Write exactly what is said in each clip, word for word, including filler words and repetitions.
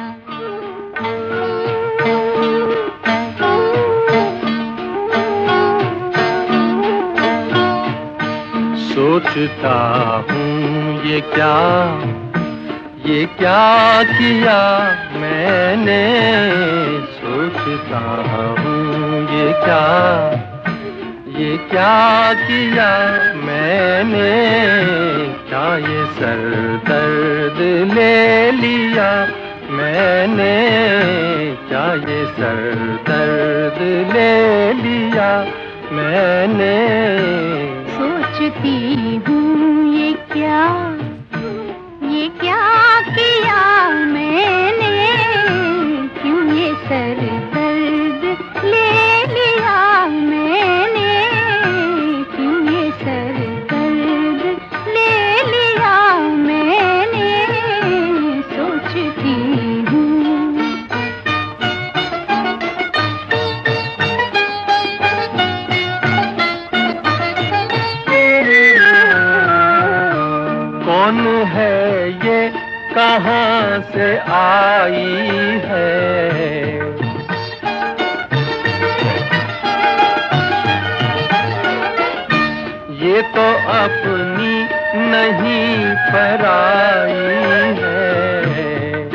सोचता हूँ ये क्या ये क्या किया मैंने, सोचता हूँ ये क्या ये क्या किया मैंने, क्या ये सर दर्द ले लिया मैंने, क्या ये सर दर्द ले लिया मैंने। सोचती हूँ ये क्या ये क्या किया मैंने, क्यों ये सर दर्द ले लिया मैंने, क्यों ये सर दर्द ले लिया मैंने। सोचती हूँ कौन है ये, कहाँ से आई है, ये तो अपनी नहीं पराई है।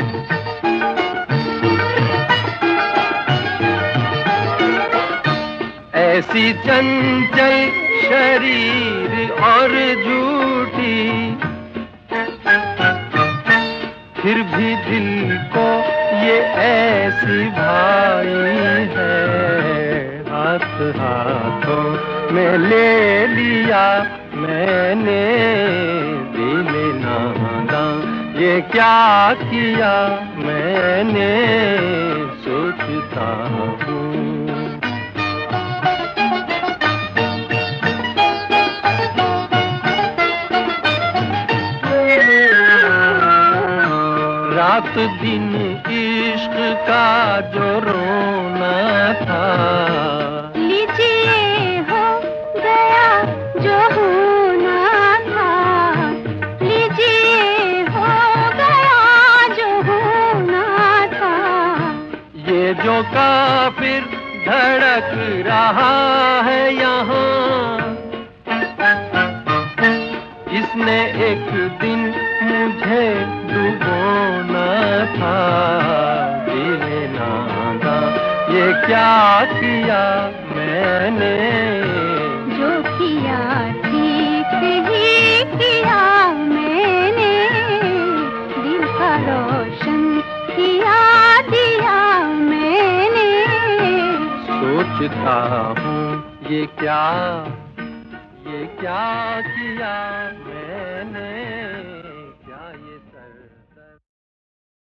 ऐसी चंचल शरीर और झूठी, फिर भी दिल को ये ऐसी भाई है। हाथ हाथों में ले लिया मैंने, दिल नादां ये क्या किया मैंने। सोचता हूँ रात दिन इश्क का जो रोना था, लीजिए हो गया जो होना था, लीजिए हो गया जो होना था। ये जो काफिर धड़क रहा है यहाँ, इसने एक दिन मुझे डुबोना था। दिल नादां ये क्या किया मैंने, जो किया ठीक ही किया मैंने, दिल का रोशन किया दिया मैंने। सोचता हूँ ये क्या ये क्या किया मैंने।